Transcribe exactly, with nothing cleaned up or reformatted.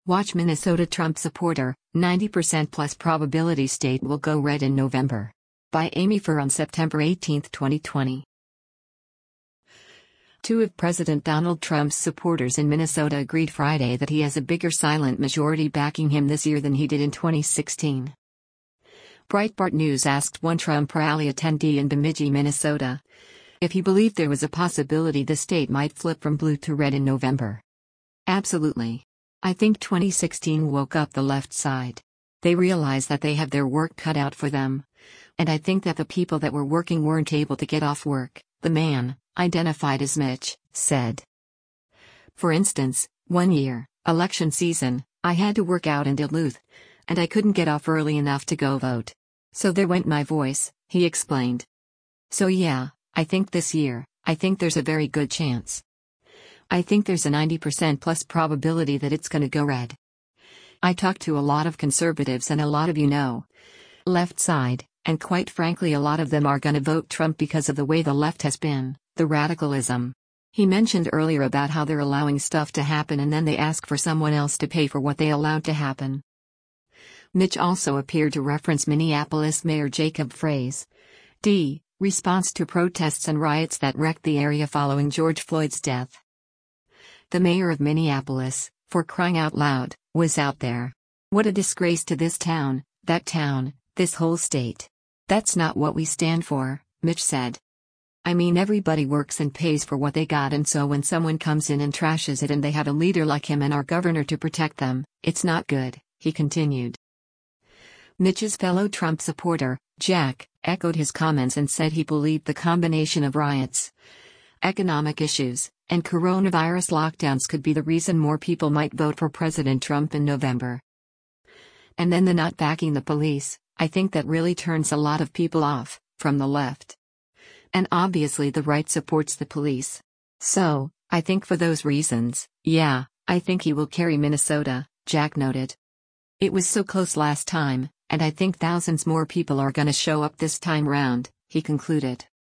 Watch Minnesota Trump supporter, ninety percent plus probability state will go red in November. By Amy Furr on September eighteenth, twenty twenty. Two of President Donald Trump's supporters in Minnesota agreed Friday that he has a bigger silent majority backing him this year than he did in twenty sixteen. Breitbart News asked one Trump rally attendee in Bemidji, Minnesota, if he believed there was a possibility the state might flip from blue to red in November. Absolutely. I think twenty sixteen woke up the left side. They realized that they have their work cut out for them. And I think that the people that were working weren't able to get off work, the man, identified as Mitch, said. For instance, one year, election season, I had to work out in Duluth, and I couldn't get off early enough to go vote. So there went my voice, he explained. So yeah, I think this year, I think there's a very good chance. I think there's a ninety percent plus probability that it's gonna go red. I talked to a lot of conservatives and a lot of you know, left side, and quite frankly a lot of them are gonna vote Trump because of the way the left has been, the radicalism. He mentioned earlier about how they're allowing stuff to happen and then they ask for someone else to pay for what they allowed to happen. Mitch also appeared to reference Minneapolis Mayor Jacob Frey's D. response to protests and riots that wrecked the area following George Floyd's death. The mayor of Minneapolis, for crying out loud, was out there. What a disgrace to this town, that town, this whole state. That's not what we stand for, Mitch said. I mean, everybody works and pays for what they got, and so when someone comes in and trashes it and they have a leader like him and our governor to protect them, it's not good, he continued. Mitch's fellow Trump supporter, Jack, echoed his comments and said he believed the combination of riots, economic issues, and coronavirus lockdowns could be the reason more people might vote for President Trump in November. And then the not backing the police, I think that really turns a lot of people off, from the left. And obviously the right supports the police. So, I think for those reasons, yeah, I think he will carry Minnesota, Jack noted. It was so close last time, and I think thousands more people are gonna show up this time round, he concluded.